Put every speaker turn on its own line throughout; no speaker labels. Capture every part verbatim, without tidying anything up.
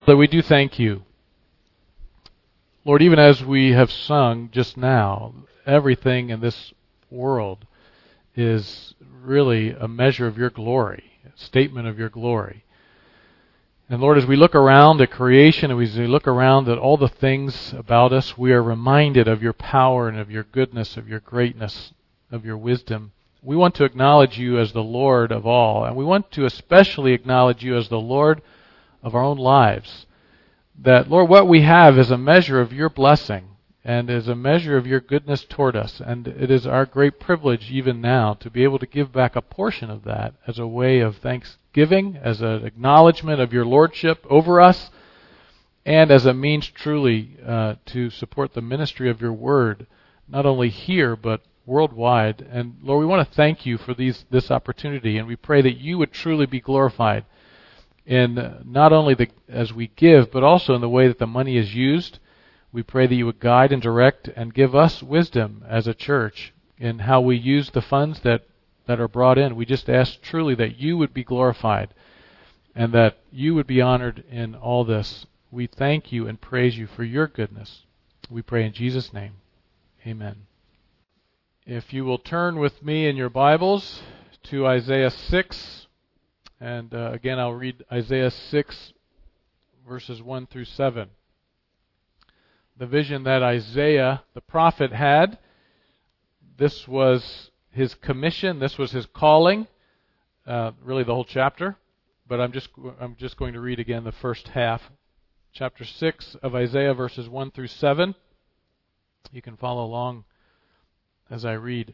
Lord, we do thank you. Lord, even as we have sung just now, everything in this world is really a measure of your glory, a statement of your glory. And Lord, as we look around at creation, and as we look around at all the things about us, we are reminded of your power and of your goodness, of your greatness, of your wisdom. We want to acknowledge you as the Lord of all, and we want to especially acknowledge you as the Lord of our own lives. That, Lord, what we have is a measure of your blessing and is a measure of your goodness toward us. And it is our great privilege even now to be able to give back a portion of that as a way of thanksgiving, as an acknowledgement of your lordship over us, and as a means truly uh, to support the ministry of your word, not only here but worldwide. And Lord, we want to thank you for these this opportunity, and we pray that you would truly be glorified in not only the as we give, but also in the way that the money is used. We pray that you would guide and direct and give us wisdom as a church in how we use the funds that, that are brought in. We just ask truly that you would be glorified and that you would be honored in all this. We thank you and praise you for your goodness. We pray in Jesus' name. Amen. If you will turn with me in your Bibles to Isaiah six, and uh, again I'll read Isaiah six, verses one through seven. The vision that Isaiah, the prophet, had, this was his commission, this was his calling, uh, really the whole chapter, but I'm just I'm just going to read again the first half. Chapter six of Isaiah, verses one through seven. You can follow along as I read.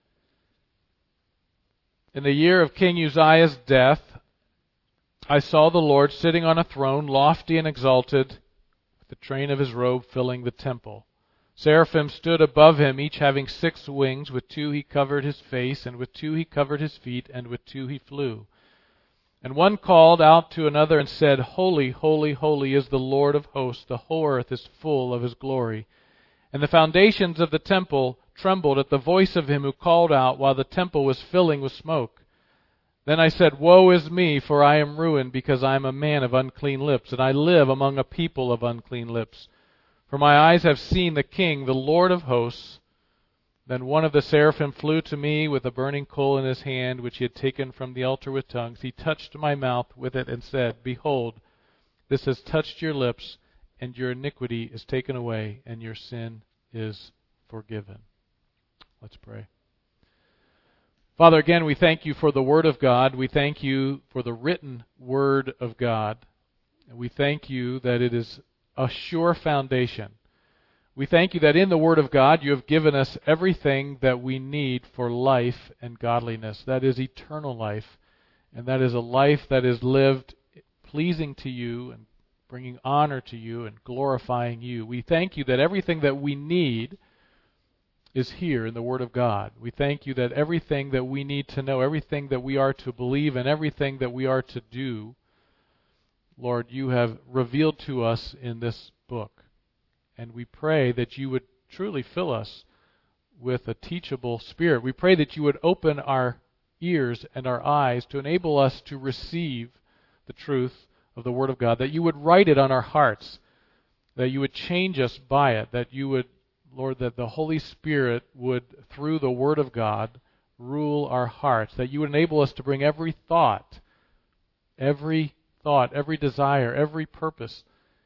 In the year of King Uzziah's death, I saw the Lord sitting on a throne, lofty and exalted, the train of his robe filling the temple. Seraphim stood above him, each having six wings. With two he covered his face, and with two he covered his feet, and with two he flew. And one called out to another and said, Holy, holy, holy is the Lord of hosts. The whole earth is full of his glory. And the foundations of the temple trembled at the voice of him who called out, while the temple was filling with smoke. Then I said, Woe is me, for I am ruined, because I am a man of unclean lips, and I live among a people of unclean lips. For my eyes have seen the King, the Lord of hosts. Then one of the seraphim flew to me with a burning coal in his hand, which he had taken from the altar with tongues. He touched my mouth with it and said, Behold, this has touched your lips, and your iniquity is taken away, and your sin is forgiven. Let's pray. Father, again, we thank you for the Word of God. We thank you for the written Word of God. We thank you that it is a sure foundation. We thank you that in the Word of God you have given us everything that we need for life and godliness. That is eternal life, and that is a life that is lived pleasing to you and bringing honor to you and glorifying you. We thank you that everything that we need is here in the Word of God. We thank you that everything that we need to know, everything that we are to believe, and everything that we are to do, Lord, you have revealed to us in this book. And we pray that you would truly fill us with a teachable spirit. We pray that you would open our ears and our eyes to enable us to receive the truth of the Word of God, that you would write it on our hearts, that you would change us by it, that you would Lord, that the Holy Spirit would, through the Word of God, rule our hearts, that you would enable us to bring every thought, every thought, every desire, every purpose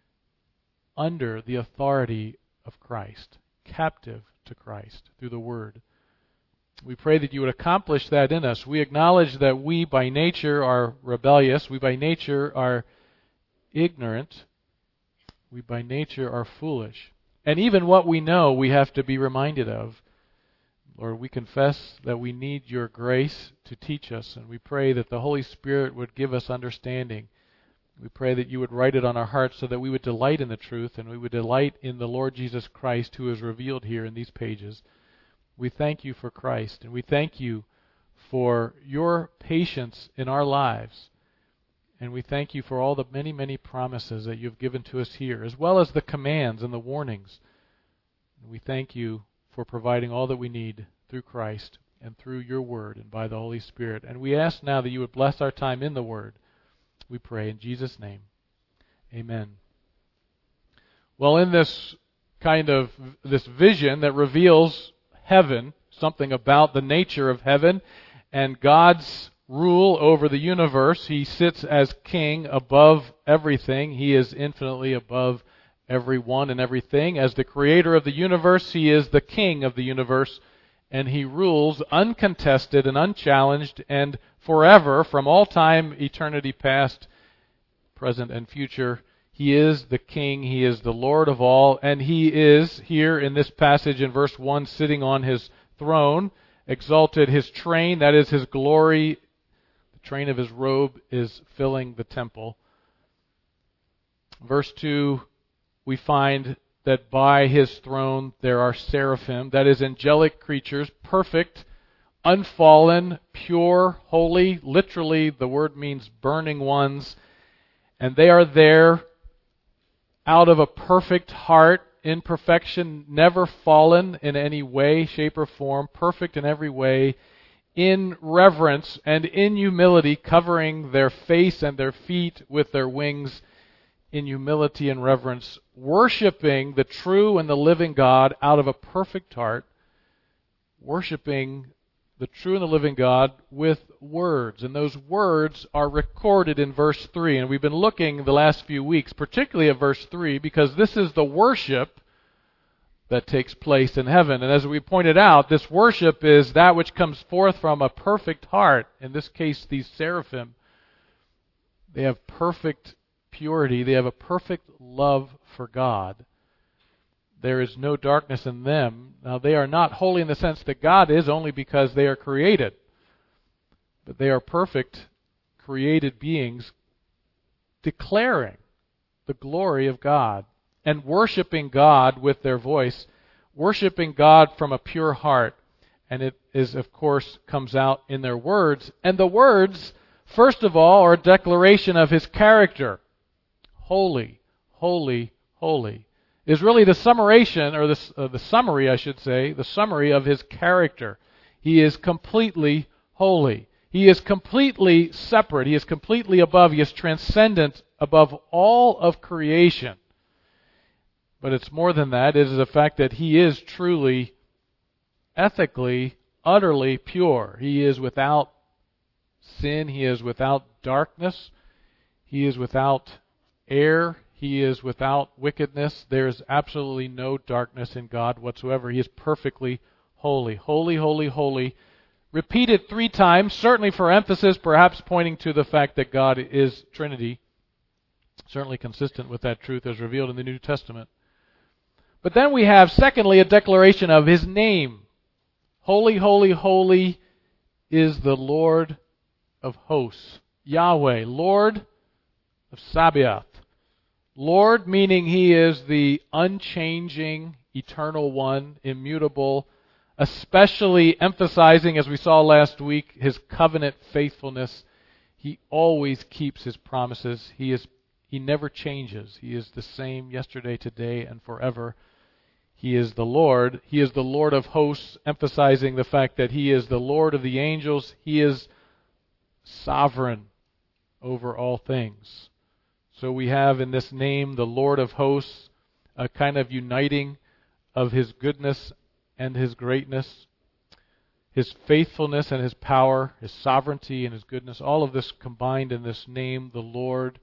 under the authority of Christ, captive to Christ through the Word. We pray that you would accomplish that in us. We acknowledge that we by nature are rebellious, we by nature are ignorant, we by nature are foolish. And even what we know, we have to be reminded of. Lord, we confess that we need your grace to teach us, and we pray that the Holy Spirit would give us understanding. We pray that you would write it on our hearts so that we would delight in the truth, and we would delight in the Lord Jesus Christ who is revealed here in these pages. We thank you for Christ, and we thank you for your patience in our lives. And we thank you for all the many, many promises that you've given to us here, as well as the commands and the warnings. We thank you for providing all that we need through Christ and through your Word and by the Holy Spirit. And we ask now that you would bless our time in the Word. We pray in Jesus' name. Amen. Well, in this kind of, this vision that reveals heaven, something about the nature of heaven and God's rule over the universe, He sits as king above everything. He is infinitely above everyone and everything. As the creator of the universe, He is the king of the universe, and He rules uncontested and unchallenged and forever, from all time, eternity past, present, and future. He is the king. He is the Lord of all, and He is, here in this passage in verse one, sitting on His throne, exalted. His train, that is His glory, the train of His robe is filling the temple. Verse two, we find that by His throne there are seraphim, that is angelic creatures, perfect, unfallen, pure, holy. Literally, the word means burning ones. And they are there out of a perfect heart, in perfection, never fallen in any way, shape, or form, perfect in every way, in reverence and in humility, covering their face and their feet with their wings, in humility and reverence, worshiping the true and the living God out of a perfect heart, worshiping the true and the living God with words. And those words are recorded in verse three. And we've been looking the last few weeks, particularly at verse three, because this is the worship that takes place in heaven. And as we pointed out, this worship is that which comes forth from a perfect heart. In this case, these seraphim, they have perfect purity. They have a perfect love for God. There is no darkness in them. Now, they are not holy in the sense that God is, only because they are created. But they are perfect, created beings declaring the glory of God and worshiping God with their voice, worshiping God from a pure heart. And it is, of course, comes out in their words. And the words, first of all, are a declaration of His character. Holy, holy, holy is really the summation, or the, uh, the summary, I should say, the summary of His character. He is completely holy. He is completely separate. He is completely above. He is transcendent above all of creation. But it's more than that. It is the fact that He is truly, ethically, utterly pure. He is without sin. He is without darkness. He is without error. He is without wickedness. There is absolutely no darkness in God whatsoever. He is perfectly holy. Holy, holy, holy. Repeated three times, certainly for emphasis, perhaps pointing to the fact that God is Trinity. Certainly consistent with that truth as revealed in the New Testament. But then we have, secondly, a declaration of His name. Holy, holy, holy is the Lord of hosts. Yahweh, Lord of Sabaoth. Lord, meaning He is the unchanging, eternal one, immutable, especially emphasizing, as we saw last week, His covenant faithfulness. He always keeps His promises. He is He never changes. He is the same yesterday, today, and forever. He is the Lord. He is the Lord of hosts, emphasizing the fact that He is the Lord of the angels. He is sovereign over all things. So we have in this name the Lord of hosts, a kind of uniting of His goodness and His greatness, His faithfulness and His power, His sovereignty and His goodness, all of this combined in this name, the Lord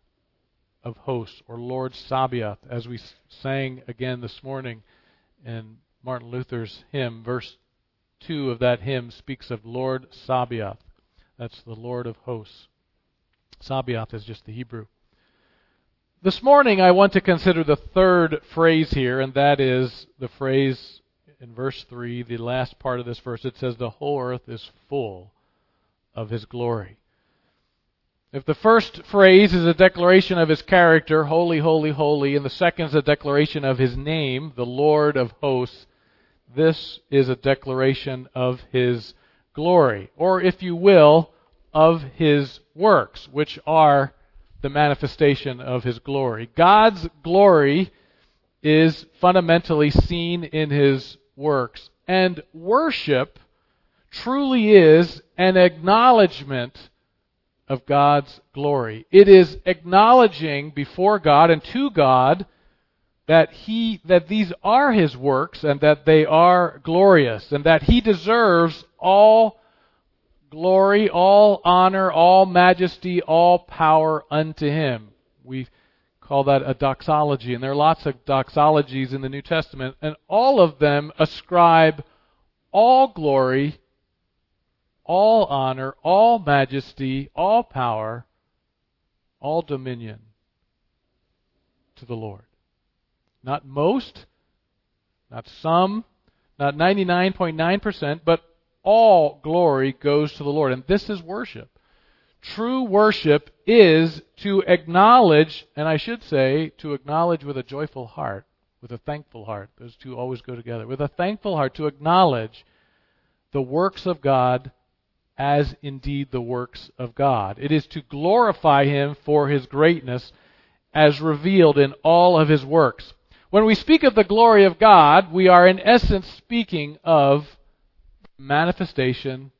of hosts, or Lord Sabaoth, as we sang again this morning in Martin Luther's hymn. Verse two of that hymn speaks of Lord Sabaoth. That's the Lord of hosts. Sabaoth is just the Hebrew. This morning I want to consider the third phrase here, and that is the phrase in verse three, the last part of this verse. It says, the whole earth is full of His glory. If the first phrase is a declaration of His character, holy, holy, holy, and the second is a declaration of His name, the Lord of hosts, this is a declaration of His glory, or if you will, of His works, which are the manifestation of His glory. God's glory is fundamentally seen in His works, and worship truly is an acknowledgement of God's glory. It is acknowledging before God and to God that he that these are his works and that they are glorious and that he deserves all glory, all honor, all majesty, all power unto him. We call that a doxology, and there are lots of doxologies in the New Testament, and all of them ascribe all glory, all honor, all majesty, all power, all dominion to the Lord. Not most, not some, not ninety-nine point nine percent, but all glory goes to the Lord. And this is worship. True worship is to acknowledge, and I should say, to acknowledge with a joyful heart, with a thankful heart. Those two always go together. With a thankful heart, to acknowledge the works of God as indeed the works of God. It is to glorify him for his greatness as revealed in all of his works. When we speak of the glory of God, we are in essence speaking of manifestation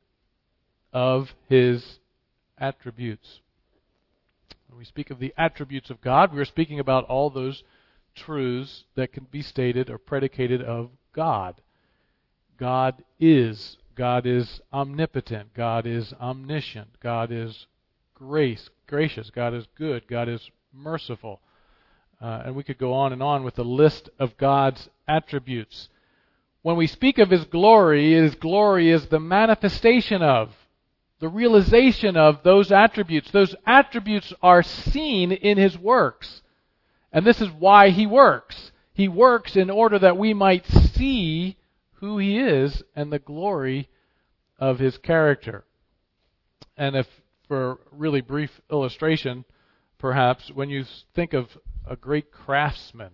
of his attributes. When we speak of the attributes of God, we are speaking about all those truths that can be stated or predicated of God. God is. God is omnipotent. God is omniscient. God is grace, gracious. God is good. God is merciful. Uh, and we could go on and on with the list of God's attributes. When we speak of his glory, his glory is the manifestation of, the realization of those attributes. Those attributes are seen in his works. And this is why he works. He works in order that we might see who he is and the glory of his character. And if, for a really brief illustration, perhaps, when you think of a great craftsman,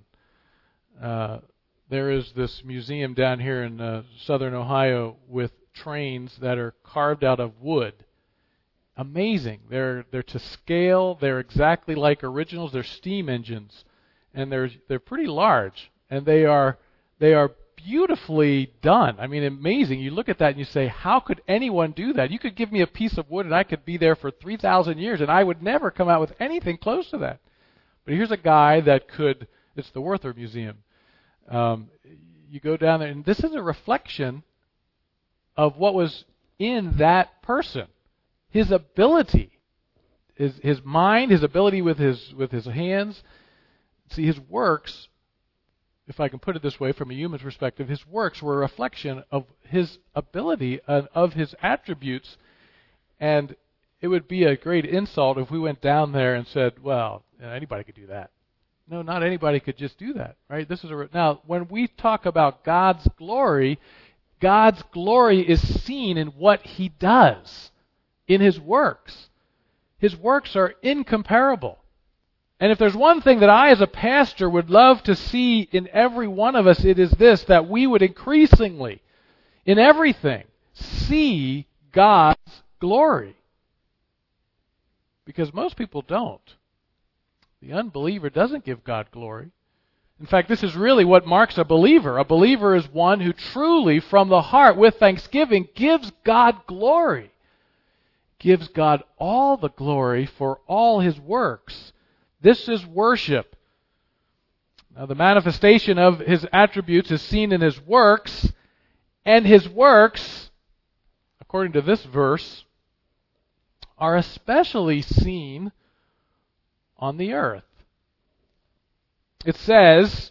uh, there is this museum down here in uh, southern Ohio with trains that are carved out of wood. Amazing. They're they're to scale. They're exactly like originals. They're steam engines, and they're they're pretty large, and they are they are beautifully done. I mean, amazing. You look at that and you say, how could anyone do that? You could give me a piece of wood and I could be there for three thousand years, and I would never come out with anything close to that. But here's a guy that could. It's the Werther Museum. Um, you go down there, and this is a reflection of what was in that person. His ability, his his mind, his ability with his with his hands. See, his works, if I can put it this way from a human perspective, his works were a reflection of his ability and of his attributes. And it would be a great insult if we went down there and said, well, anybody could do that. No, not anybody could just do that, right? This is a now when we talk about God's glory, God's glory is seen in what he does, in his works. His works are incomparable. And if there's one thing that I as a pastor would love to see in every one of us, it is this, that we would increasingly, in everything, see God's glory. Because most people don't. The unbeliever doesn't give God glory. In fact, this is really what marks a believer. A believer is one who truly, from the heart, with thanksgiving, gives God glory. Gives God all the glory for all his works. This is worship. Now, the manifestation of his attributes is seen in his works, and his works, according to this verse, are especially seen on the earth. It says,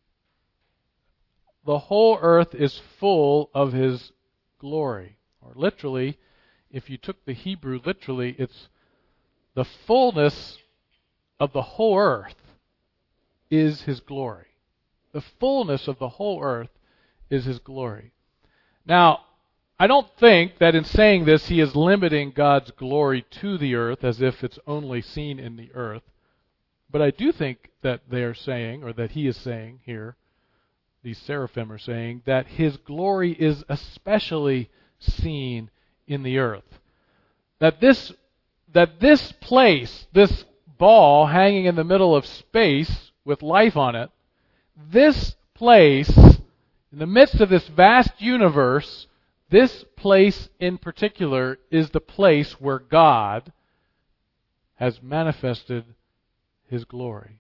the whole earth is full of his glory. Or literally, if you took the Hebrew literally, it's the fullness of the whole earth is his glory. The fullness of the whole earth is his glory. Now, I don't think that in saying this he is limiting God's glory to the earth as if it's only seen in the earth. But I do think that they are saying, or that he is saying here, these seraphim are saying, that his glory is especially seen in the earth. That this, that this place, this ball hanging in the middle of space with life on it, this place, in the midst of this vast universe, this place in particular is the place where God has manifested His glory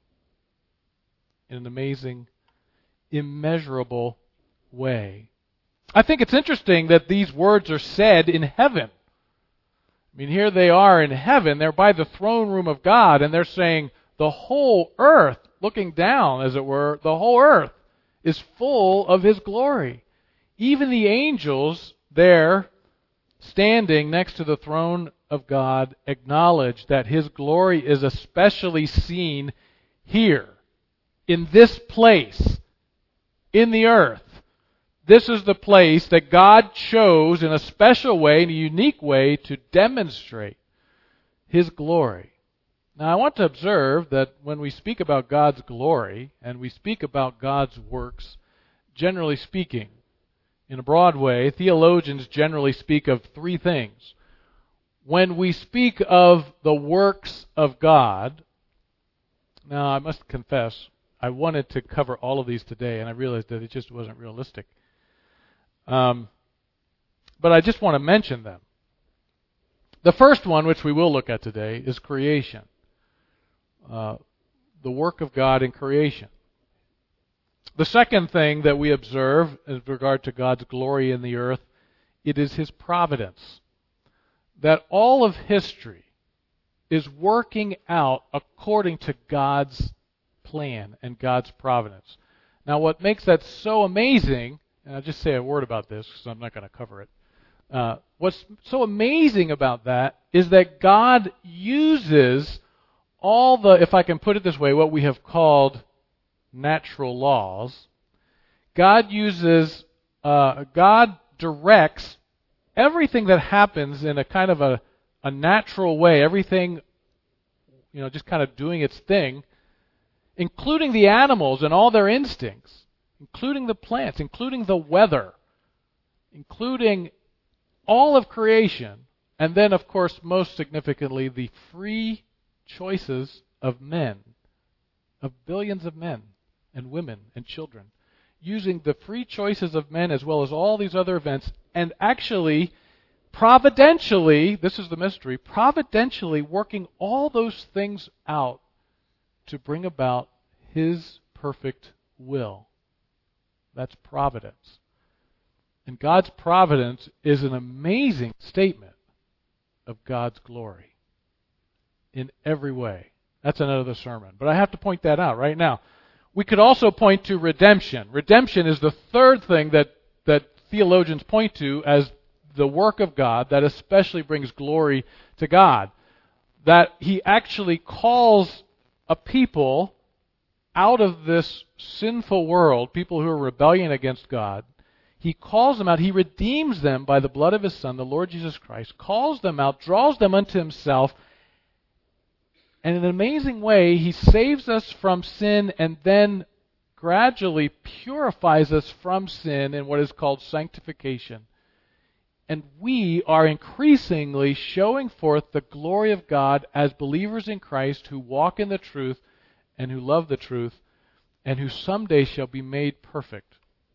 in an amazing, immeasurable way. I think it's interesting that these words are said in heaven. I mean, here they are in heaven. They're by the throne room of God, and they're saying the whole earth, looking down, as it were, the whole earth is full of His glory. Even the angels there, standing next to the throne of God, acknowledge that His glory is especially seen here, in this place, in the earth. This is the place that God chose in a special way, in a unique way, to demonstrate His glory. Now, I want to observe that when we speak about God's glory, and we speak about God's works, generally speaking, in a broad way, theologians generally speak of three things. When we speak of the works of God, now I must confess, I wanted to cover all of these today, and I realized that it just wasn't realistic. Um, but I just want to mention them. The first one, which we will look at today, is creation. Uh, the work of God in creation. The second thing that we observe with regard to God's glory in the earth, it is His providence. That all of history is working out according to God's plan and God's providence. Now, what makes that so amazing, and I'll just say a word about this because I'm not going to cover it. Uh, what's so amazing about that is that God uses all the, if I can put it this way, what we have called natural laws. God uses, uh, God directs everything that happens in a kind of a, a natural way, everything, you know, just kind of doing its thing, including the animals and all their instincts, including the plants, including the weather, including all of creation, and then, of course, most significantly, the free choices of men, of billions of men and women and children, using the free choices of men as well as all these other events, and actually, providentially, this is the mystery, providentially working all those things out to bring about His perfect will. That's providence. And God's providence is an amazing statement of God's glory in every way. That's another sermon. But I have to point that out right now. We could also point to redemption. Redemption is the third thing that, that theologians point to as the work of God that especially brings glory to God. That He actually calls a people out of this sinful world, people who are rebellion against God. He calls them out. He redeems them by the blood of His Son, the Lord Jesus Christ, calls them out, draws them unto Himself, and in an amazing way, He saves us from sin and then gradually purifies us from sin in what is called sanctification. And we are increasingly showing forth the glory of God as believers in Christ who walk in the truth and who love the truth and who someday shall be made perfect.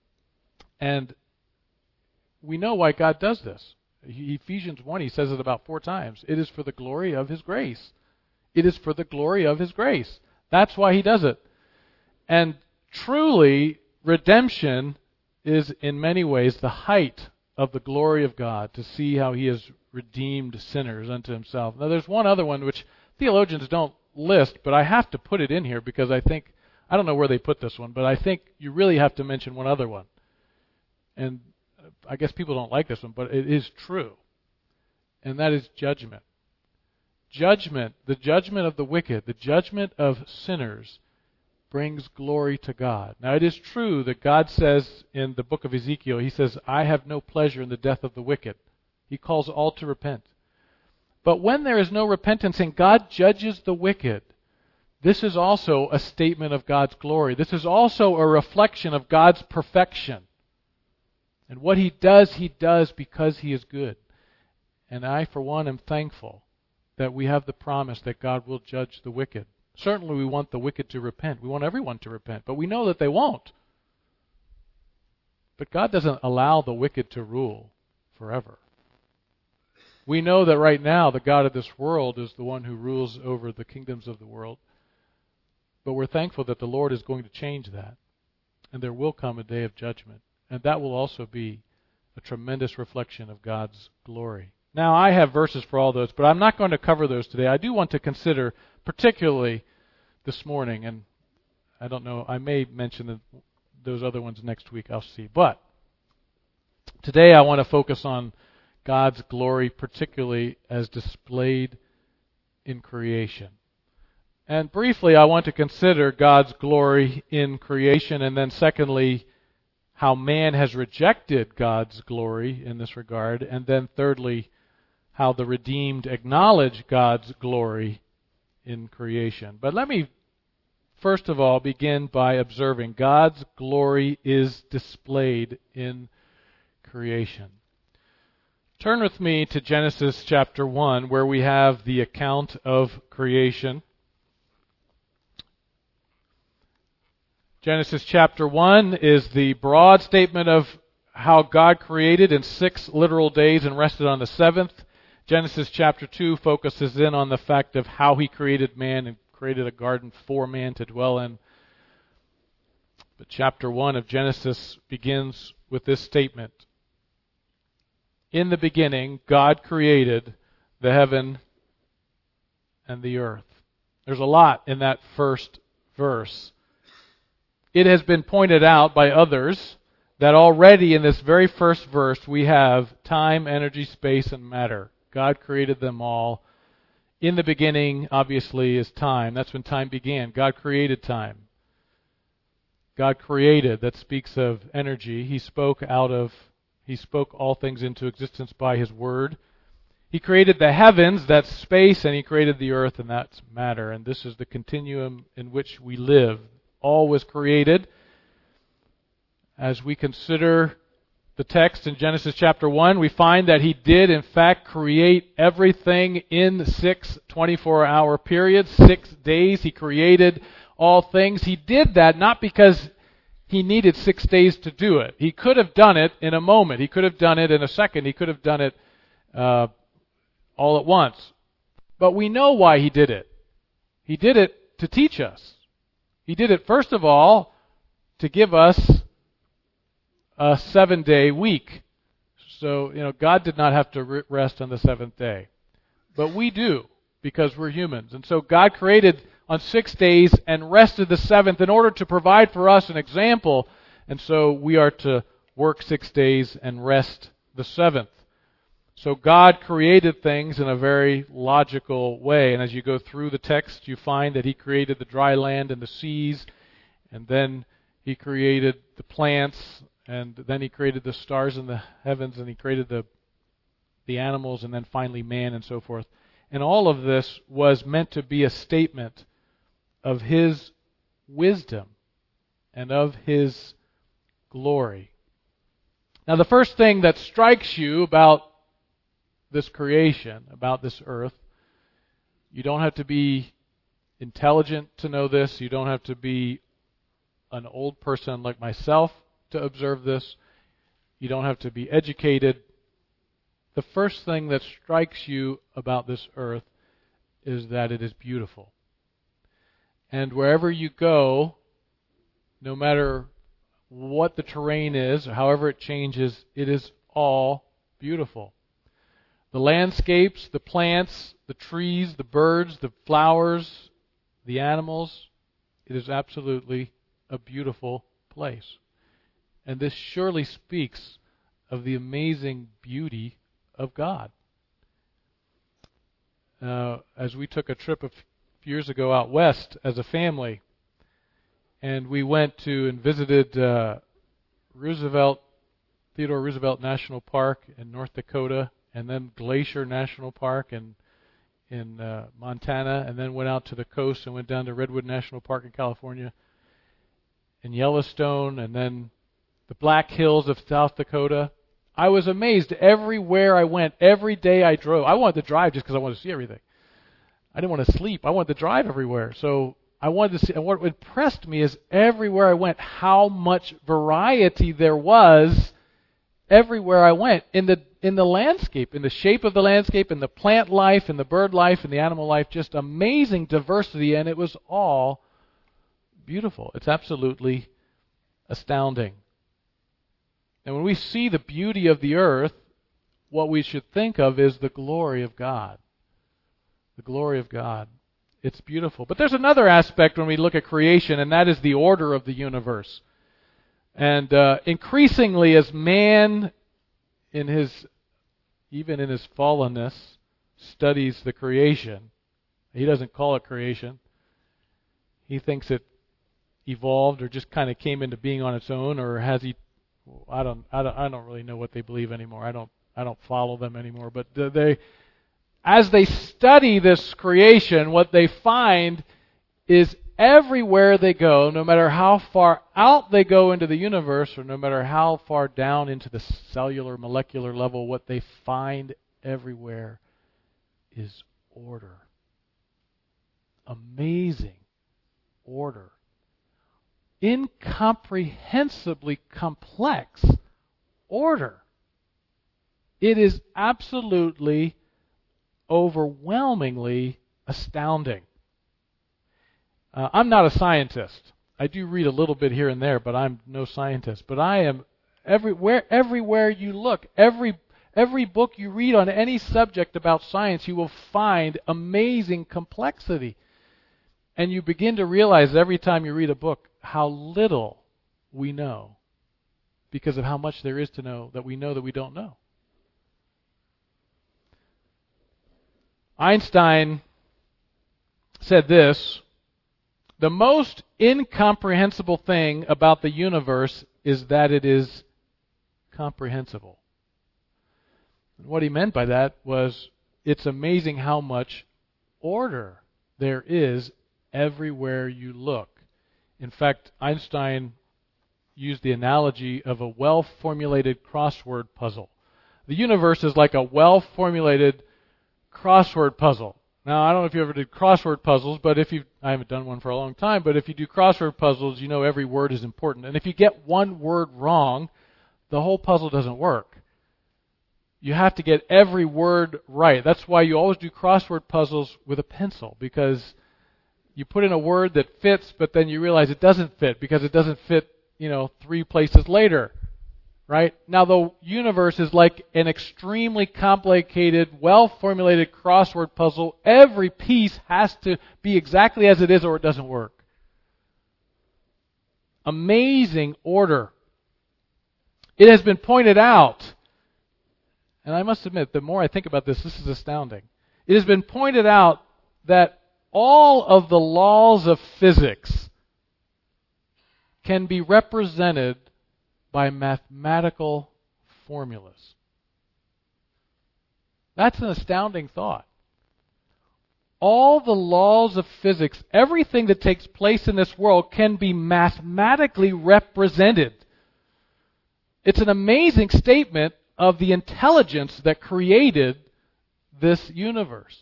And we know why God does this. Ephesians one, he says it about four times. It is for the glory of His grace. It is for the glory of His grace. That's why He does it. And truly, redemption is in many ways the height of the glory of God, to see how He has redeemed sinners unto Himself. Now, there's one other one which theologians don't list, but I have to put it in here because I think, I don't know where they put this one, but I think you really have to mention one other one. And I guess people don't like this one, but it is true. And that is judgment. Judgment, the judgment of the wicked, the judgment of sinners brings glory to God. Now, it is true that God says in the book of Ezekiel, He says, I have no pleasure in the death of the wicked. He calls all to repent. But when there is no repentance and God judges the wicked, this is also a statement of God's glory. This is also a reflection of God's perfection. And what He does, He does because He is good. And I, for one, am thankful that we have the promise that God will judge the wicked. Certainly we want the wicked to repent. We want everyone to repent. But we know that they won't. But God doesn't allow the wicked to rule forever. We know that right now the God of this world is the one who rules over the kingdoms of the world. But we're thankful that the Lord is going to change that. And there will come a day of judgment. And that will also be a tremendous reflection of God's glory. Now, I have verses for all those, but I'm not going to cover those today. I do want to consider, particularly this morning, and I don't know, I may mention the, those other ones next week, I'll see. But today I want to focus on God's glory, particularly as displayed in creation. And briefly, I want to consider God's glory in creation, and then secondly, how man has rejected God's glory in this regard, and then thirdly, how the redeemed acknowledge God's glory in creation. But let me first of all begin by observing God's glory is displayed in creation. Turn with me to Genesis chapter one, where we have the account of creation. Genesis chapter one is the broad statement of how God created in six literal days and rested on the seventh. Genesis chapter two focuses in on the fact of how he created man and created a garden for man to dwell in. But chapter one of Genesis begins with this statement. In the beginning, God created the heaven and the earth. There's a lot in that first verse. It has been pointed out by others that already in this very first verse we have time, energy, space, and matter. God created them all. In the beginning, obviously, is time. That's when time began. God created time. God created. That speaks of energy. He spoke out of, He spoke all things into existence by His word. He created the heavens, that's space, and He created the earth, and that's matter. And this is the continuum in which we live. All was created. As we consider the text in Genesis chapter one, we find that He did in fact create everything in six twenty-four hour periods, six days. He created all things. He did that not because He needed six days to do it. He could have done it in a moment. He could have done it in a second. He could have done it uh, all at once. But we know why He did it. He did it to teach us. He did it, first of all, to give us a seven-day week. So, you know, God did not have to rest on the seventh day. But we do, because we're humans. And so God created on six days and rested the seventh in order to provide for us an example. And so we are to work six days and rest the seventh. So God created things in a very logical way. And as you go through the text, you find that He created the dry land and the seas, and then He created the plants, and then He created the stars in the heavens, and He created the the animals, and then finally man and so forth. And all of this was meant to be a statement of His wisdom and of His glory. Now, the first thing that strikes you about this creation, about this earth, you don't have to be intelligent to know this. You don't have to be an old person like myself to observe this. You don't have to be educated. The first thing that strikes you about this earth is that it is beautiful. And wherever you go, no matter what the terrain is, or however it changes, it is all beautiful. The landscapes, the plants, the trees, the birds, the flowers, the animals, it is absolutely a beautiful place. And this surely speaks of the amazing beauty of God. Uh, as we took a trip a few years ago out west as a family, and we went to and visited uh, Roosevelt, Theodore Roosevelt National Park in North Dakota, and then Glacier National Park in in uh, Montana, and then went out to the coast and went down to Redwood National Park in California, and Yellowstone, and then the Black Hills of South Dakota. I was amazed everywhere I went, every day I drove. I wanted to drive just because I wanted to see everything. I didn't want to sleep. I wanted to drive everywhere. So I wanted to see, and what impressed me is everywhere I went, how much variety there was everywhere I went. In the in the landscape, in the shape of the landscape, in the plant life, in the bird life, in the animal life, just amazing diversity, and it was all beautiful. It's absolutely astounding. And when we see the beauty of the earth, what we should think of is the glory of God. The glory of God. It's beautiful. But there's another aspect when we look at creation, and that is the order of the universe. And uh, increasingly, as man, in his, even in his fallenness, studies the creation, he doesn't call it creation. He thinks it evolved or just kind of came into being on its own, or has he? I don't. I don't. I don't really know what they believe anymore. I don't. I don't follow them anymore. But they, as they study this creation, what they find is everywhere they go, no matter how far out they go into the universe, or no matter how far down into the cellular, molecular level, what they find everywhere is order. Amazing order. Incomprehensibly complex order. It is absolutely, overwhelmingly astounding. Uh, I'm not a scientist. I do read a little bit here and there, but I'm no scientist. But I am everywhere. Everywhere you look, every every book you read on any subject about science, you will find amazing complexity. And you begin to realize every time you read a book how little we know because of how much there is to know that we know that we don't know. Einstein said this: the most incomprehensible thing about the universe is that it is comprehensible. And what he meant by that was it's amazing how much order there is everywhere you look. In fact, Einstein used the analogy of a well-formulated crossword puzzle. The universe is like a well-formulated crossword puzzle. Now, I don't know if you ever did crossword puzzles, but if you, I haven't done one for a long time, but if you do crossword puzzles, you know every word is important. And if you get one word wrong, the whole puzzle doesn't work. You have to get every word right. That's why you always do crossword puzzles with a pencil, because you put in a word that fits, but then you realize it doesn't fit because it doesn't fit, you know, three places later. Right? Now, the universe is like an extremely complicated, well-formulated crossword puzzle. Every piece has to be exactly as it is or it doesn't work. Amazing order. It has been pointed out, and I must admit, the more I think about this, this is astounding. It has been pointed out that all of the laws of physics can be represented by mathematical formulas. That's an astounding thought. All the laws of physics, everything that takes place in this world can be mathematically represented. It's an amazing statement of the intelligence that created this universe.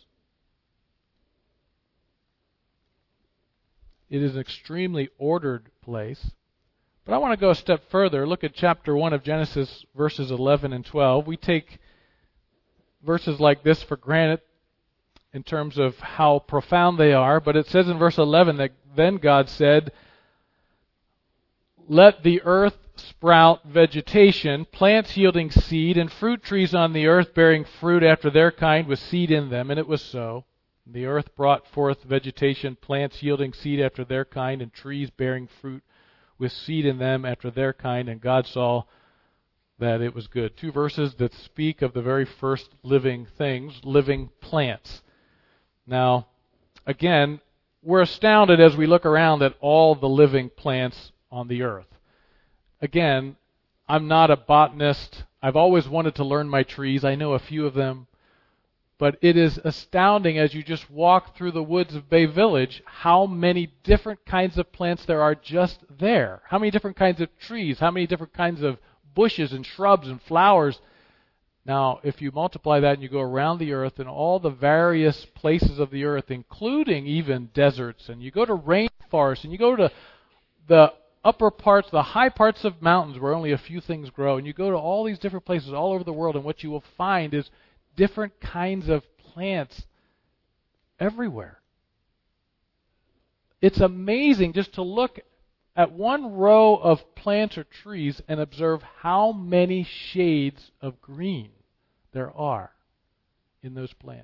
It is an extremely ordered place. But I want to go a step further. Look at chapter one of Genesis, verses eleven and twelve. We take verses like this for granted in terms of how profound they are, but it says in verse eleven that then God said, "Let the earth sprout vegetation, plants yielding seed, and fruit trees on the earth bearing fruit after their kind with seed in them." And it was so. The earth brought forth vegetation, plants yielding seed after their kind, and trees bearing fruit with seed in them after their kind, and God saw that it was good. Two verses that speak of the very first living things, living plants. Now, again, we're astounded as we look around at all the living plants on the earth. Again, I'm not a botanist. I've always wanted to learn my trees. I know a few of them. But it is astounding as you just walk through the woods of Bay Village how many different kinds of plants there are just there. How many different kinds of trees, how many different kinds of bushes and shrubs and flowers. Now, if you multiply that and you go around the earth and all the various places of the earth, including even deserts, and you go to rainforests, and you go to the upper parts, the high parts of mountains where only a few things grow, and you go to all these different places all over the world, and what you will find is different kinds of plants everywhere. It's amazing just to look at one row of plants or trees and observe how many shades of green there are in those plants.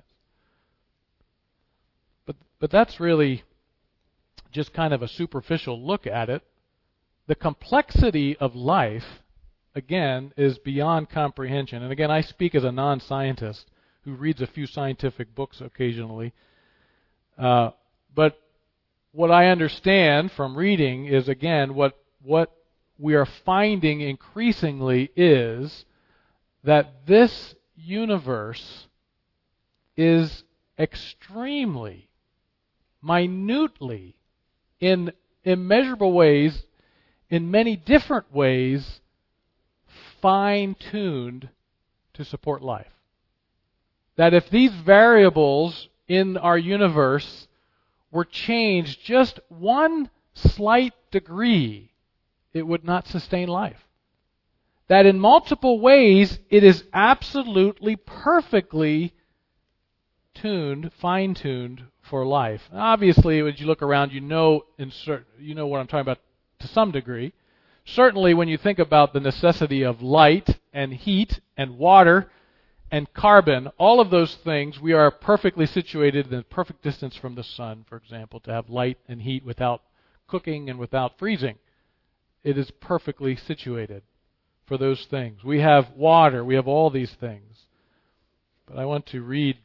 But but that's really just kind of a superficial look at it. The complexity of life, again, is beyond comprehension. And again, I speak as a non-scientist who reads a few scientific books occasionally. Uh, but what I understand from reading is, again, what what we are finding increasingly is that this universe is extremely, minutely, in immeasurable ways, in many different ways, fine-tuned to support life. That if these variables in our universe were changed just one slight degree, it would not sustain life. That in multiple ways, it is absolutely, perfectly tuned, fine-tuned for life. Obviously, as you look around, you know, insert, you know what I'm talking about to some degree. Certainly, when you think about the necessity of light and heat and water and carbon, all of those things, we are perfectly situated in a perfect distance from the sun, for example, to have light and heat without cooking and without freezing. It is perfectly situated for those things. We have water, we have all these things. But I want to read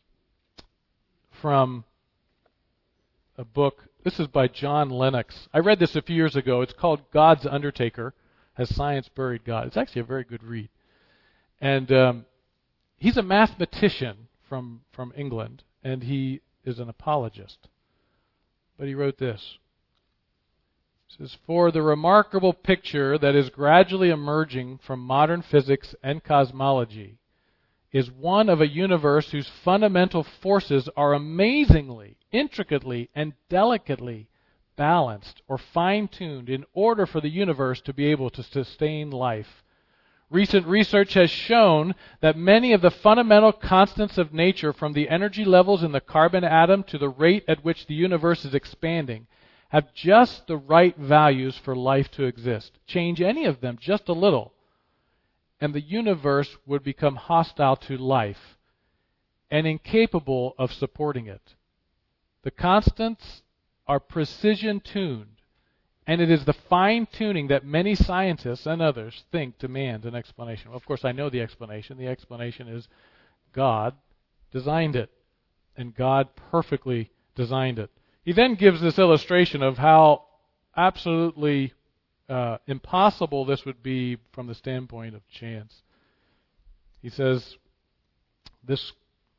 from a book. This is by John Lennox. I read this a few years ago. It's called God's Undertaker. Has Science Buried God? It's actually a very good read. And um, he's a mathematician from, from England, and he is an apologist. But he wrote this. It says, "For the remarkable picture that is gradually emerging from modern physics and cosmology is one of a universe whose fundamental forces are amazingly, intricately, and delicately balanced or fine-tuned in order for the universe to be able to sustain life. Recent research has shown that many of the fundamental constants of nature, from the energy levels in the carbon atom to the rate at which the universe is expanding, have just the right values for life to exist. Change any of them just a little, and the universe would become hostile to life and incapable of supporting it. The constants are precision-tuned, and it is the fine-tuning that many scientists and others think demands an explanation." Well, of course, I know the explanation. The explanation is God designed it, and God perfectly designed it. He then gives this illustration of how absolutely uh, impossible this would be from the standpoint of chance. He says, this,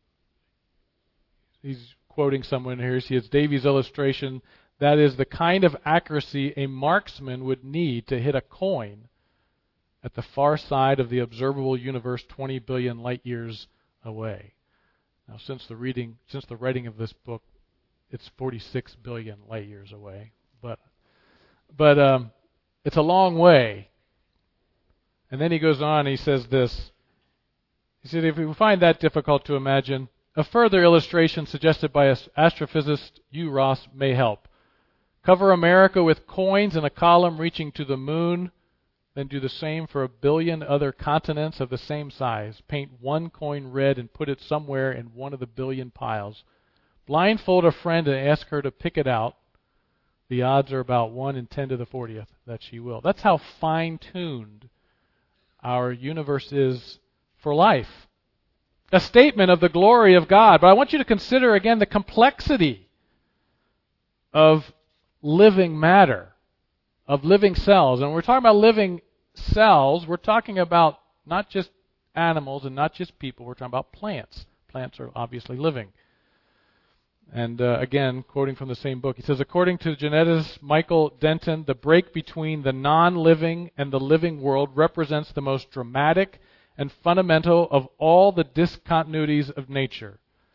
he's quoting someone here, he says, Davy's illustration, that is the kind of accuracy a marksman would need to hit a coin at the far side of the observable universe twenty billion light years away. Now, since the reading, since the writing of this book, it's forty-six billion light years away, but but um, it's a long way. And then he goes on, he says this. He said, if we find that difficult to imagine, a further illustration suggested by astrophysicist Hugh Ross may help. Cover America with coins in a column reaching to the moon, then do the same for a billion other continents of the same size. Paint one coin red and put it somewhere in one of the billion piles. Blindfold a friend and ask her to pick it out. The odds are about one in ten to the fortieth that she will. That's how fine-tuned our universe is for life. A statement of the glory of God. But I want you to consider again the complexity of living matter, of living cells. And when we're talking about living cells, we're talking about not just animals and not just people. We're talking about plants. Plants are obviously living. And uh, again, quoting from the same book, he says, according to geneticist Michael Denton, the break between the non-living and the living world represents the most dramatic and fundamental of all the discontinuities of nature.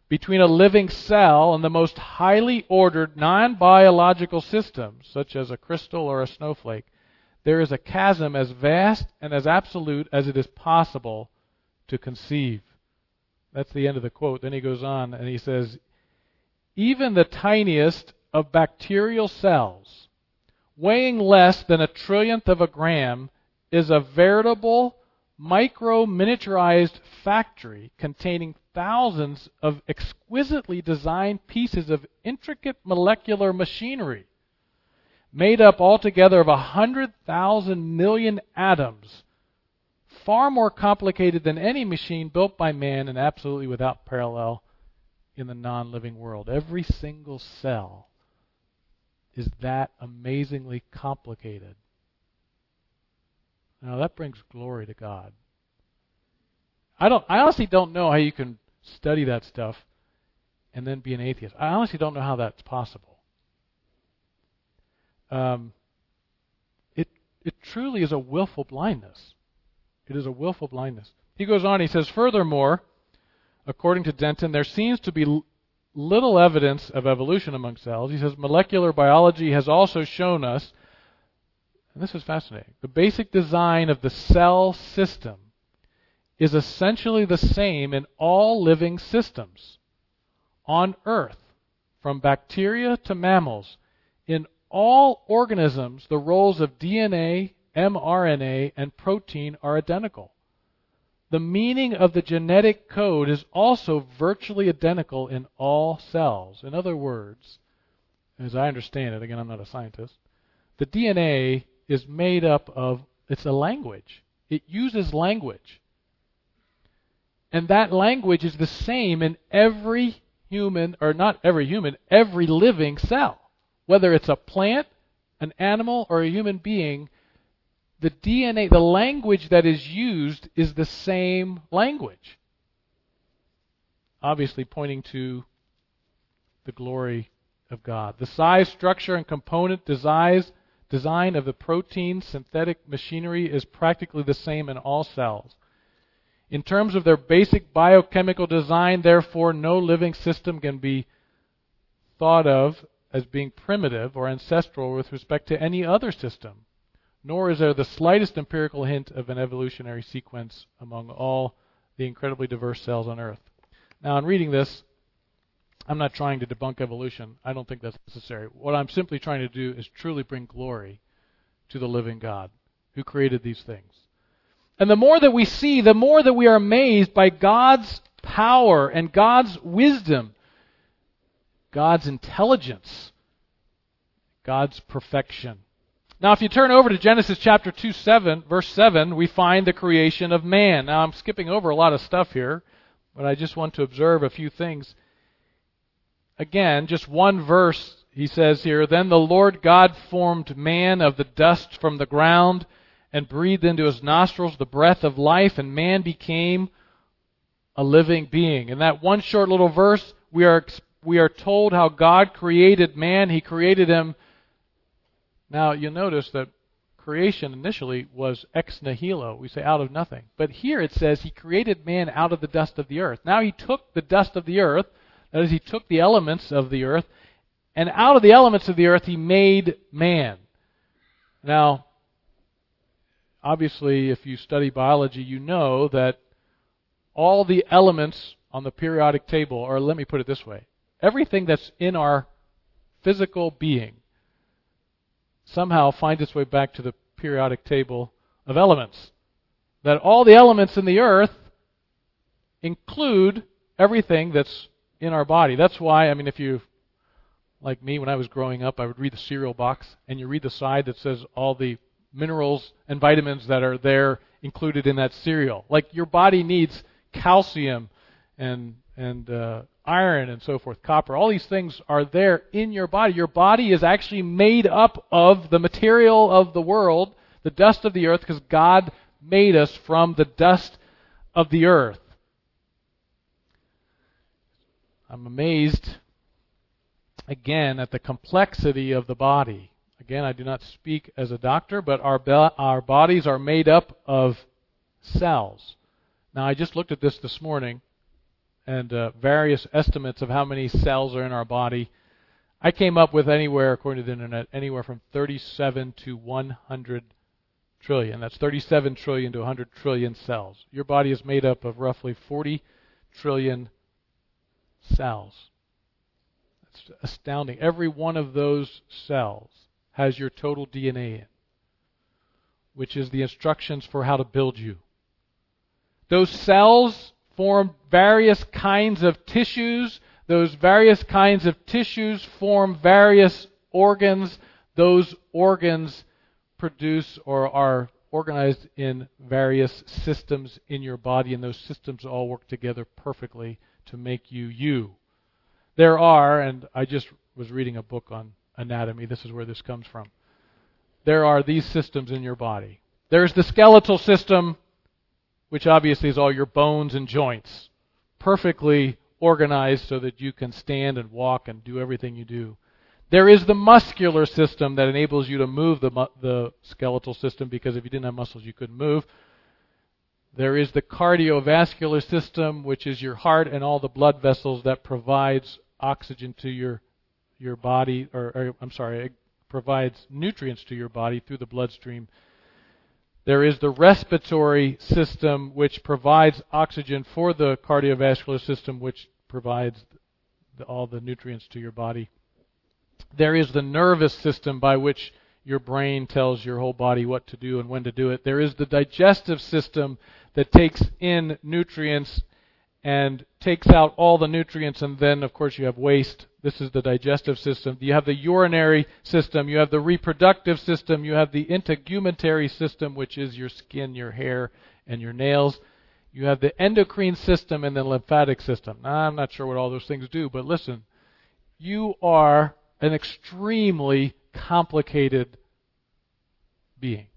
between a living cell and the most highly ordered non-biological system, such as a crystal or a snowflake, there is a chasm as vast and as absolute as it is possible to conceive. That's the end of the quote. Then he goes on and he says, even the tiniest of bacterial cells, weighing less than a trillionth of a gram, is a veritable micro-miniaturized factory containing thousands of exquisitely designed pieces of intricate molecular machinery, made up altogether of a hundred thousand million atoms, far more complicated than any machine built by man and absolutely without parallel in the non-living world. Every single cell is that amazingly complicated. Now that brings glory to God. I don't. I honestly don't know how you can study that stuff and then be an atheist. I honestly don't know how that's possible. Um, it it truly is a willful blindness. It is a willful blindness. He goes on. He says, furthermore, according to Denton, there seems to be l- little evidence of evolution among cells. He says molecular biology has also shown us, and this is fascinating, the basic design of the cell system is essentially the same in all living systems on Earth, from bacteria to mammals. In all organisms, the roles of D N A, mRNA, and protein are identical. The meaning of the genetic code is also virtually identical in all cells. In other words, as I understand it, again, I'm not a scientist, the D N A is made up of, it's a language. It uses language. And that language is the same in every human, or not every human, every living cell. Whether it's a plant, an animal, or a human being, the D N A, the language that is used is the same language. Obviously pointing to the glory of God. The size, structure, and component design design of the protein synthetic machinery is practically the same in all cells. In terms of their basic biochemical design, therefore, no living system can be thought of as being primitive or ancestral with respect to any other system, nor is there the slightest empirical hint of an evolutionary sequence among all the incredibly diverse cells on Earth. Now, in reading this, I'm not trying to debunk evolution. I don't think that's necessary. What I'm simply trying to do is truly bring glory to the living God who created these things. And the more that we see, the more that we are amazed by God's power and God's wisdom, God's intelligence, God's perfection. Now, if you turn over to Genesis chapter two, seven, verse seven, we find the creation of man. Now, I'm skipping over a lot of stuff here, but I just want to observe a few things. Again, just one verse, he says here, then the Lord God formed man of the dust from the ground and breathed into his nostrils the breath of life, and man became a living being. In that one short little verse, we are we are told how God created man. He created him. Now, you'll notice that creation initially was ex nihilo. We say out of nothing. But here it says he created man out of the dust of the earth. Now he took the dust of the earth, that is, he took the elements of the earth, and out of the elements of the earth he made man. Now, obviously, if you study biology, you know that all the elements on the periodic table, or let me put it this way, everything that's in our physical being somehow finds its way back to the periodic table of elements. That all the elements in the earth include everything that's in our body. That's why, I mean, if you, like me, when I was growing up, I would read the cereal box, and you read the side that says all the minerals and vitamins that are there included in that cereal. Like your body needs calcium and and uh, iron and so forth, copper. All these things are there in your body. Your body is actually made up of the material of the world, the dust of the earth, because God made us from the dust of the earth. I'm amazed, again, at the complexity of the body. Again, I do not speak as a doctor, but our be- our bodies are made up of cells. Now, I just looked at this this morning, and uh, various estimates of how many cells are in our body. I came up with anywhere, according to the internet, anywhere from thirty-seven to one hundred trillion. That's thirty-seven trillion to one hundred trillion cells. Your body is made up of roughly forty trillion cells. It's astounding. Every one of those cells has your total D N A in, which is the instructions for how to build you. Those cells form various kinds of tissues. Those various kinds of tissues form various organs. Those organs produce or are organized in various systems in your body, and those systems all work together perfectly to make you you. There are, and I just was reading a book on anatomy, this is where this comes from. There are these systems in your body. There's the skeletal system, which obviously is all your bones and joints, perfectly organized so that you can stand and walk and do everything you do. There is the muscular system that enables you to move the mu- the skeletal system, because if you didn't have muscles, you couldn't move. There is the cardiovascular system, which is your heart and all the blood vessels that provides oxygen to your your body, or, or I'm sorry, it provides nutrients to your body through the bloodstream. There is the respiratory system, which provides oxygen for the cardiovascular system, which provides the, all the nutrients to your body. There is the nervous system, by which your brain tells your whole body what to do and when to do it. There is the digestive system that takes in nutrients and takes out all the nutrients, and then, of course, you have waste. This is the digestive system. You have the urinary system. You have the reproductive system. You have the integumentary system, which is your skin, your hair, and your nails. You have the endocrine system and the lymphatic system. Now, I'm not sure what all those things do, but listen, you are an extremely complicated being.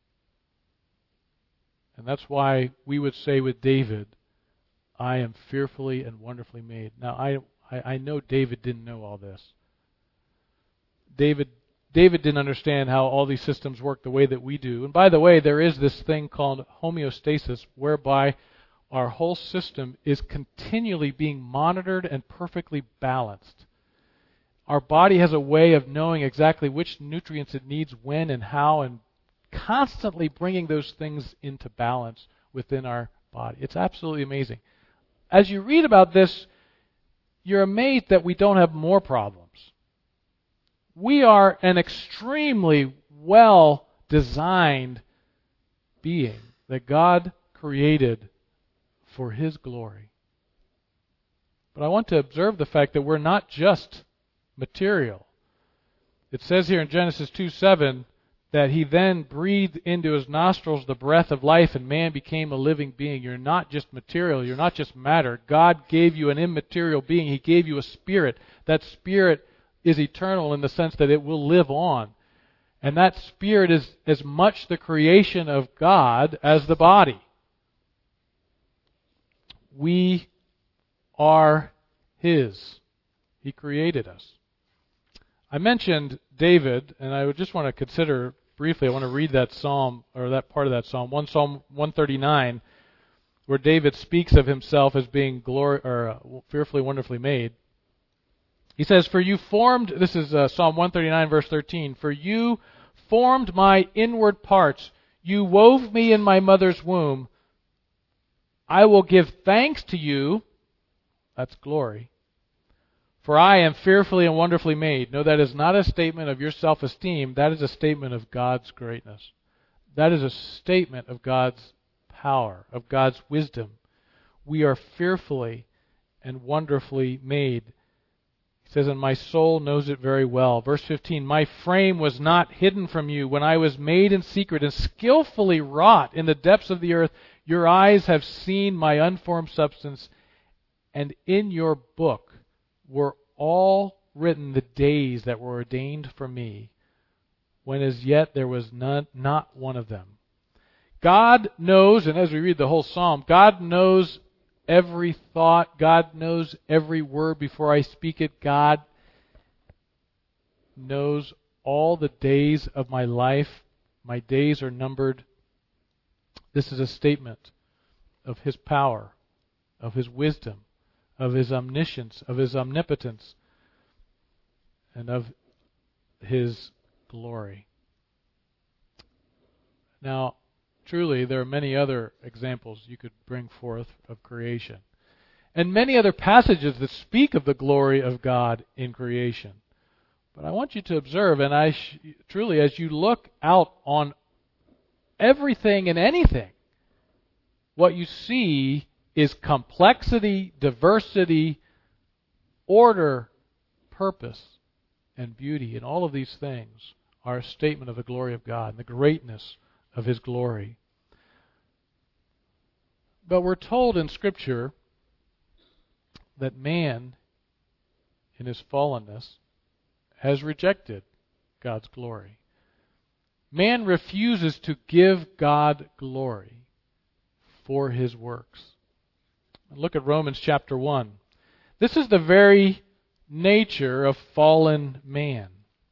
And that's why we would say with David, I am fearfully and wonderfully made. Now, I, I I know David didn't know all this. David David didn't understand how all these systems work the way that we do. And by the way, there is this thing called homeostasis, whereby our whole system is continually being monitored and perfectly balanced. Our body has a way of knowing exactly which nutrients it needs, when and how, and constantly bringing those things into balance within our body. It's absolutely amazing. As you read about this, you're amazed that we don't have more problems. We are an extremely well-designed being that God created for His glory. But I want to observe the fact that we're not just material. It says here in Genesis two seven that He then breathed into his nostrils the breath of life, and man became a living being. You're not just material. You're not just matter. God gave you an immaterial being. He gave you a spirit. That spirit is eternal in the sense that it will live on. And that spirit is as much the creation of God as the body. We are His. He created us. I mentioned David, and I would just want to consider briefly, I want to read that psalm, or that part of that psalm, one Psalm one thirty-nine, where David speaks of himself as being glory, or uh, fearfully, wonderfully made. He says, "For you formed," this is uh, Psalm one thirty-nine, verse thirteen, "For you formed my inward parts. You wove me in my mother's womb. I will give thanks to you," that's glory, "for I am fearfully and wonderfully made." No, that is not a statement of your self-esteem. That is a statement of God's greatness. That is a statement of God's power, of God's wisdom. We are fearfully and wonderfully made. He says, "And my soul knows it very well." Verse fifteen, "My frame was not hidden from you when I was made in secret and skillfully wrought in the depths of the earth. Your eyes have seen my unformed substance, and in your book were all written the days that were ordained for me, when as yet there was none, not one of them." God knows, and as we read the whole psalm, God knows every thought. God knows every word before I speak it. God knows all the days of my life. My days are numbered. This is a statement of His power, of His wisdom, of His omniscience, of His omnipotence, and of His glory. Now, truly, there are many other examples you could bring forth of creation, and many other passages that speak of the glory of God in creation. But I want you to observe, and I sh- truly, as you look out on everything and anything, what you see is complexity, diversity, order, purpose, and beauty. And all of these things are a statement of the glory of God and the greatness of His glory. But we're told in Scripture that man, in his fallenness, has rejected God's glory. Man refuses to give God glory for His works. Look at Romans chapter one. This is the very nature of fallen man.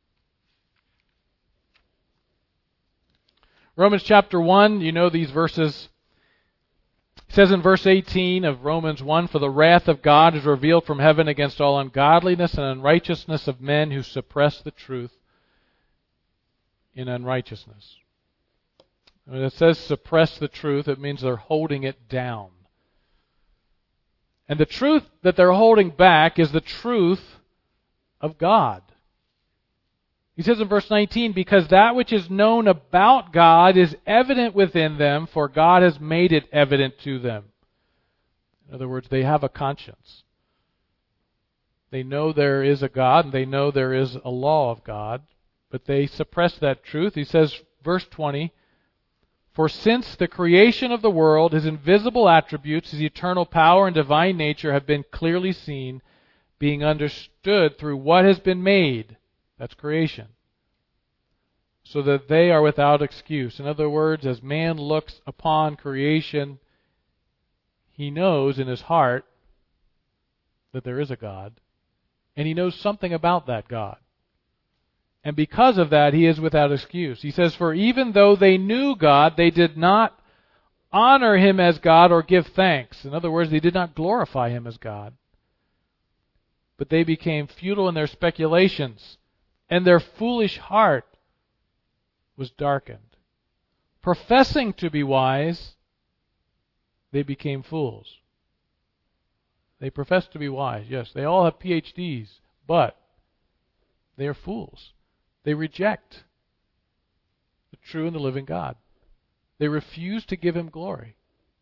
Romans chapter one, you know these verses. It says in verse eighteen of Romans one, "For the wrath of God is revealed from heaven against all ungodliness and unrighteousness of men who suppress the truth in unrighteousness." When it says suppress the truth, it means they're holding it down. And the truth that they're holding back is the truth of God. He says in verse nineteen, "Because that which is known about God is evident within them, for God has made it evident to them." In other words, they have a conscience. They know there is a God, and they know there is a law of God, but they suppress that truth. He says, verse twenty, "For since the creation of the world, His invisible attributes, His eternal power and divine nature have been clearly seen, being understood through what has been made," that's creation, "so that they are without excuse." In other words, as man looks upon creation, he knows in his heart that there is a God, and he knows something about that God. And because of that, he is without excuse. He says, "For even though they knew God, they did not honor Him as God or give thanks." In other words, they did not glorify Him as God. But they became futile in their speculations, and their foolish heart was darkened. Professing to be wise, they became fools. They profess to be wise. Yes, they all have P H Ds, but they are fools. They reject the true and the living God. They refuse to give Him glory.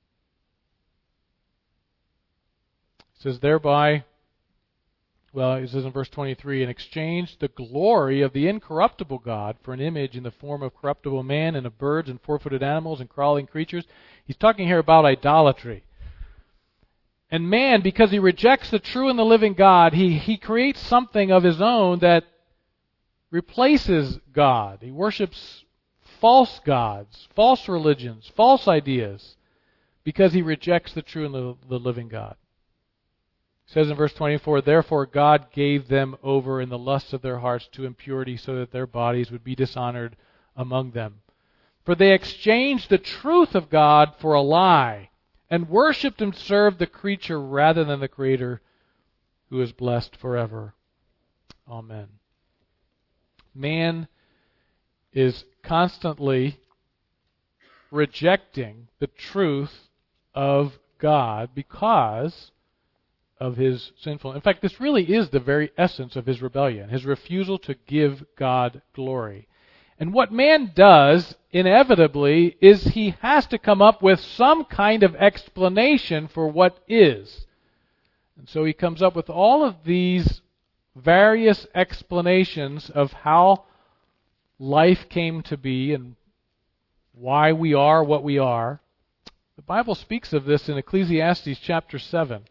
It says thereby, well, it says in verse twenty-three, "And exchanged the glory of the incorruptible God for an image in the form of corruptible man and of birds and four-footed animals and crawling creatures." He's talking here about idolatry. And man, because he rejects the true and the living God, he, he creates something of his own that replaces God. He worships false gods, false religions, false ideas, because he rejects the true and the, the living God. It says in verse twenty-four, "Therefore God gave them over in the lusts of their hearts to impurity, so that their bodies would be dishonored among them. For they exchanged the truth of God for a lie, and worshipped and served the creature rather than the Creator, who is blessed forever. Amen." Man is constantly rejecting the truth of God because of his sinful. In fact, this really is the very essence of his rebellion, his refusal to give God glory. And what man does, inevitably, is he has to come up with some kind of explanation for what is. And so he comes up with all of these various explanations of how life came to be and why we are what we are. The Bible speaks of this in Ecclesiastes chapter seven.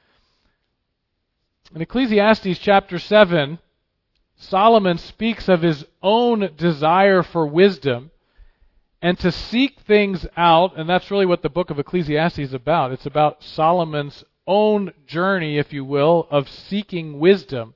In Ecclesiastes chapter seven, Solomon speaks of his own desire for wisdom and to seek things out, and that's really what the book of Ecclesiastes is about. It's about Solomon's own journey, if you will, of seeking wisdom.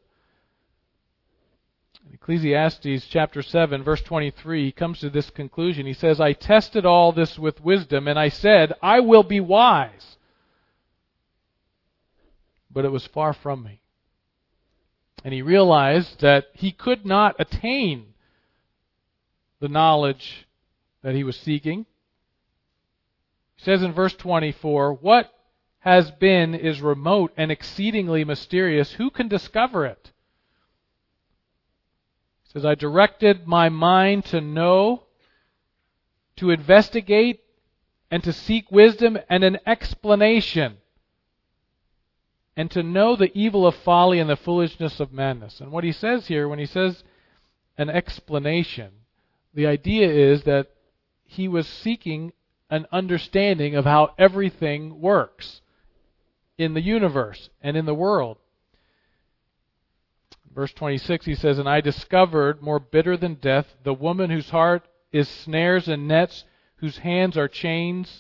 In Ecclesiastes chapter seven, verse twenty-three, he comes to this conclusion. He says, "I tested all this with wisdom, and I said, I will be wise. but it was far from me. And he realized that he could not attain the knowledge that he was seeking. He says in verse twenty-four, "What has been is remote and exceedingly mysterious. Who can discover it?" He says, "I directed my mind to know, to investigate, and to seek wisdom and an explanation, and to know the evil of folly and the foolishness of madness." And what he says here, when he says an explanation, the idea is that he was seeking an understanding of how everything works in the universe and in the world. Verse twenty-six, he says, "And I discovered, more bitter than death, the woman whose heart is snares and nets, whose hands are chains.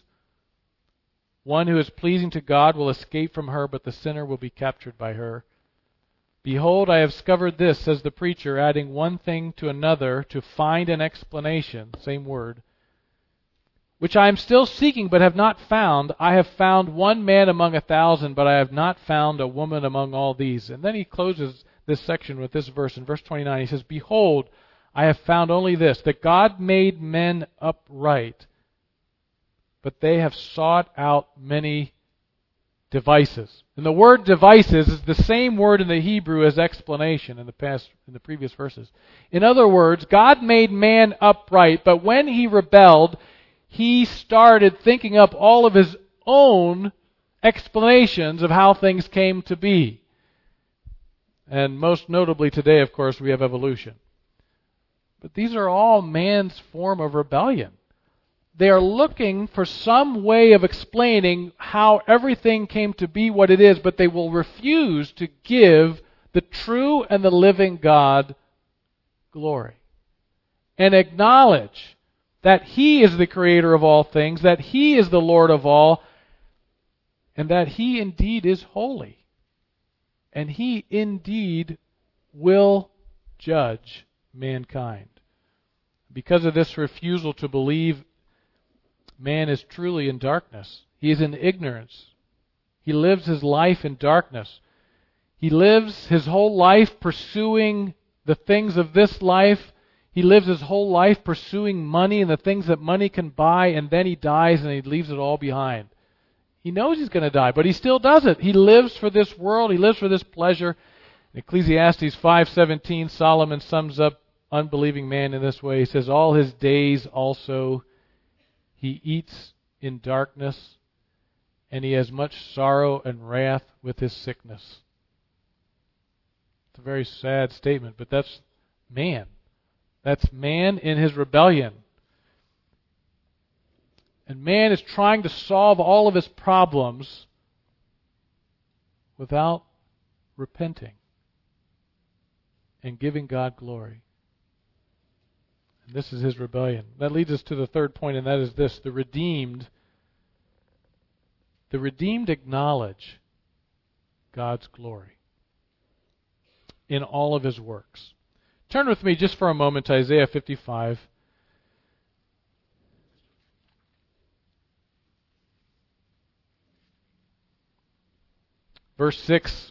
One who is pleasing to God will escape from her, but the sinner will be captured by her. Behold, I have discovered this," says the preacher, adding one thing to another to find an explanation, same word, "which I am still seeking but have not found. I have found one man among a thousand, but I have not found a woman among all these." And then he closes this section with this verse. In verse twenty-nine, he says, "Behold, I have found only this, that God made men upright, but they have sought out many devices." And the word devices is the same word in the Hebrew as explanation in the past, in the previous verses. In other words, God made man upright, but when he rebelled, he started thinking up all of his own explanations of how things came to be. And most notably today, of course, we have evolution. But these are all man's form of rebellion. They are looking for some way of explaining how everything came to be what it is, but they will refuse to give the true and the living God glory and acknowledge that He is the creator of all things, that He is the Lord of all, and that He indeed is holy. And He indeed will judge mankind. Because of this refusal to believe, man is truly in darkness. He is in ignorance. He lives his life in darkness. He lives his whole life pursuing the things of this life. He lives his whole life pursuing money and the things that money can buy, and then he dies and he leaves it all behind. He knows he's going to die, but he still does it. He lives for this world. He lives for this pleasure. In Ecclesiastes five seventeen, Solomon sums up unbelieving man in this way. He says, "All his days also he eats in darkness, and he has much sorrow and wrath with his sickness." It's a very sad statement, but that's man. That's man in his rebellion. And man is trying to solve all of his problems without repenting and giving God glory. And this is his rebellion. That leads us to the third point, and that is this: the redeemed. The redeemed acknowledge God's glory in all of His works. Turn with me just for a moment to Isaiah fifty-five. Verse six.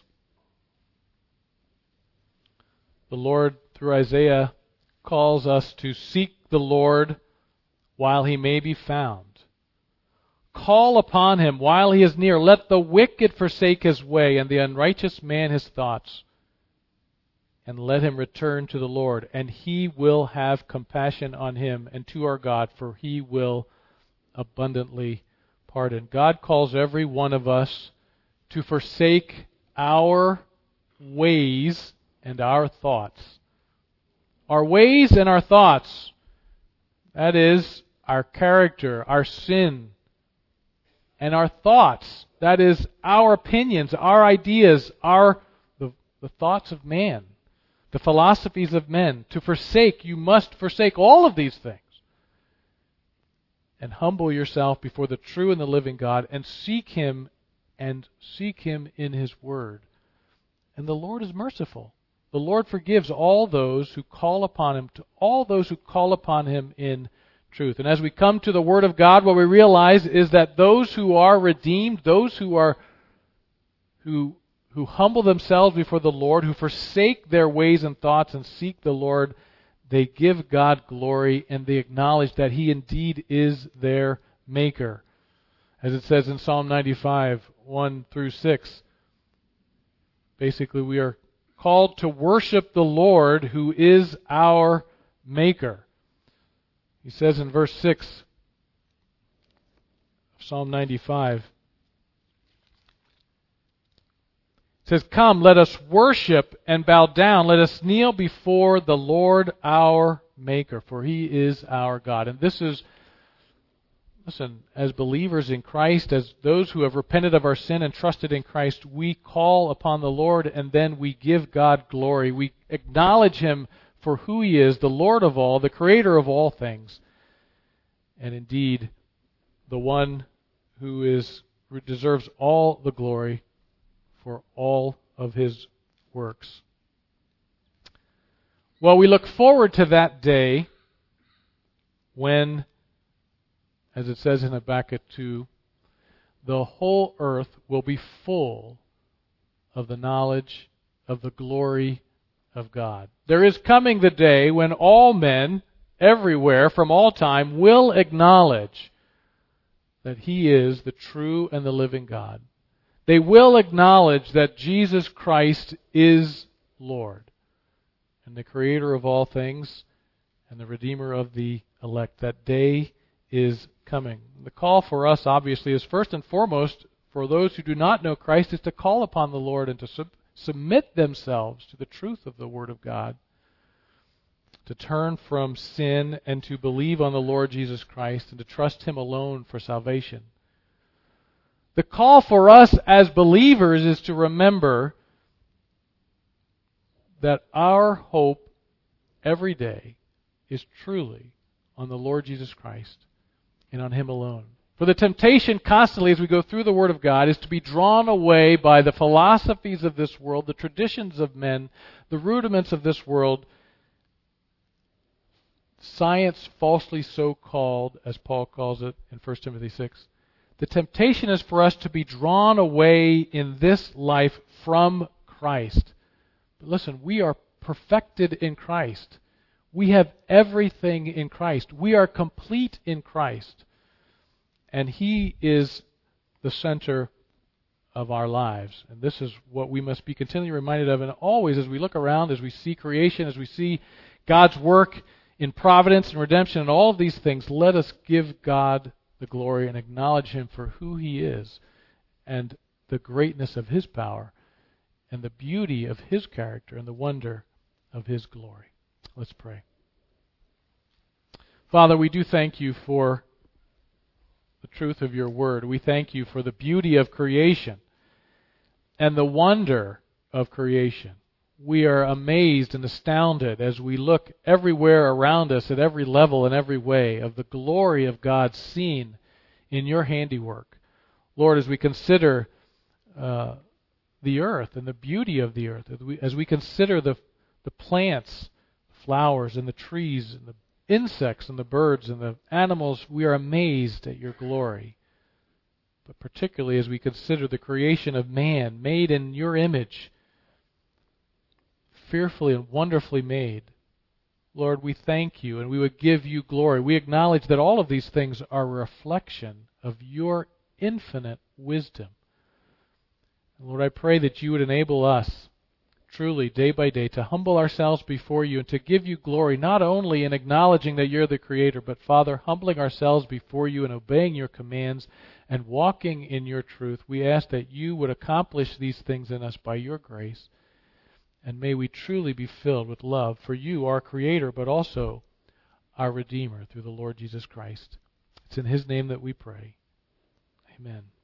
The Lord, through Isaiah, calls us to seek the Lord while He may be found. Call upon Him while He is near. Let the wicked forsake his way, and the unrighteous man his thoughts. And let him return to the Lord, and He will have compassion on him, and to our God, for He will abundantly pardon. God calls every one of us to forsake our ways and our thoughts. Our ways and our thoughts. That is, our character, our sin, and our thoughts. That is, our opinions, our ideas, our the, the thoughts of man, the philosophies of men. To forsake, you must forsake all of these things. And humble yourself before the true and the living God, and seek Him, and seek Him in His Word. And the Lord is merciful. The Lord forgives all those who call upon Him, to all those who call upon Him in truth. And as we come to the Word of God, what we realize is that those who are redeemed, those who are who who humble themselves before the Lord, who forsake their ways and thoughts and seek the Lord, they give God glory and they acknowledge that He indeed is their Maker. As it says in Psalm ninety-five, one through six, basically we are called to worship the Lord who is our Maker. He says in verse six of Psalm ninety-five, it says, "Come, let us worship and bow down. Let us kneel before the Lord our Maker, for He is our God." And this is, listen, as believers in Christ, as those who have repented of our sin and trusted in Christ, we call upon the Lord and then we give God glory. We acknowledge Him for who He is, the Lord of all, the Creator of all things, and indeed the one who is who deserves all the glory for all of His works. Well, we look forward to that day when, as it says in Habakkuk two, the whole earth will be full of the knowledge of the glory of God. There is coming the day when all men, everywhere, from all time, will acknowledge that He is the true and the living God. They will acknowledge that Jesus Christ is Lord and the Creator of all things and the Redeemer of the elect. That day is coming. The call for us, obviously, is first and foremost, for those who do not know Christ, is to call upon the Lord and to sub- submit themselves to the truth of the Word of God, to turn from sin and to believe on the Lord Jesus Christ and to trust Him alone for salvation. The call for us as believers is to remember that our hope every day is truly on the Lord Jesus Christ and on Him alone. For the temptation constantly as we go through the Word of God is to be drawn away by the philosophies of this world, the traditions of men, the rudiments of this world, science falsely so called, as Paul calls it in First Timothy six. The temptation is for us to be drawn away in this life from Christ. But listen, we are perfected in Christ. We have everything in Christ. We are complete in Christ. And He is the center of our lives. And this is what we must be continually reminded of. And always as we look around, as we see creation, as we see God's work in providence and redemption and all of these things, let us give God the glory and acknowledge Him for who He is and the greatness of His power and the beauty of His character and the wonder of His glory. Let's pray. Father, we do thank You for the truth of Your Word. We thank You for the beauty of creation and the wonder of creation. We are amazed and astounded as we look everywhere around us at every level and every way of the glory of God seen in Your handiwork. Lord, as we consider uh, the earth and the beauty of the earth, as we, as we consider the, the plants, flowers, and the trees, and the insects, and the birds, and the animals, we are amazed at Your glory. But particularly as we consider the creation of man, made in Your image, fearfully and wonderfully made. Lord, we thank You and we would give You glory. We acknowledge that all of these things are a reflection of Your infinite wisdom. And Lord, I pray that You would enable us truly day by day to humble ourselves before You and to give You glory, not only in acknowledging that You're the Creator, but Father, humbling ourselves before You and obeying Your commands and walking in Your truth. We ask that You would accomplish these things in us by Your grace. And may we truly be filled with love for You, our Creator, but also our Redeemer through the Lord Jesus Christ. It's in His name that we pray. Amen.